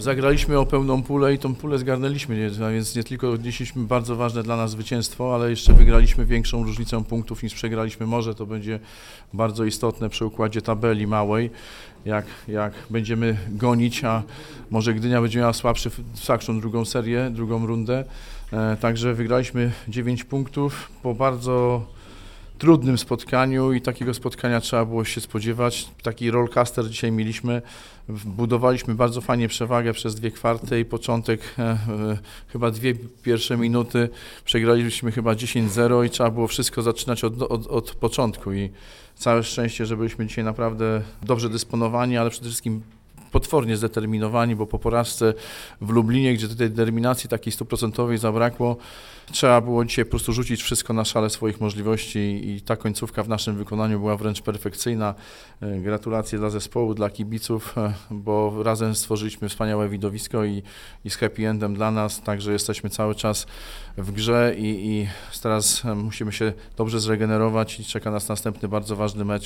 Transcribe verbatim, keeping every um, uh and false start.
Zagraliśmy o pełną pulę i tą pulę zgarnęliśmy, a więc nie tylko odnieśliśmy bardzo ważne dla nas zwycięstwo, ale jeszcze wygraliśmy większą różnicą punktów niż przegraliśmy. Może to będzie bardzo istotne przy układzie tabeli małej, jak, jak będziemy gonić, a może Gdynia będzie miała słabszy, słabszą drugą serię, drugą rundę. E, także wygraliśmy dziewięć punktów po bardzo trudnym spotkaniu i takiego spotkania trzeba było się spodziewać. Taki rollcaster dzisiaj mieliśmy. Budowaliśmy bardzo fajnie przewagę przez dwie kwarty i początek, e, e, chyba dwie pierwsze minuty przegraliśmy chyba dziesięć zero i trzeba było wszystko zaczynać od, od, od początku i całe szczęście, że byliśmy dzisiaj naprawdę dobrze dysponowani, ale przede wszystkim potwornie zdeterminowani, bo po porażce w Lublinie, gdzie tej determinacji takiej stuprocentowej zabrakło, trzeba było dzisiaj po prostu rzucić wszystko na szale swoich możliwości i ta końcówka w naszym wykonaniu była wręcz perfekcyjna. Gratulacje dla zespołu, dla kibiców, bo razem stworzyliśmy wspaniałe widowisko i, i z happy endem dla nas, także jesteśmy cały czas w grze i, i teraz musimy się dobrze zregenerować i czeka nas następny bardzo ważny mecz.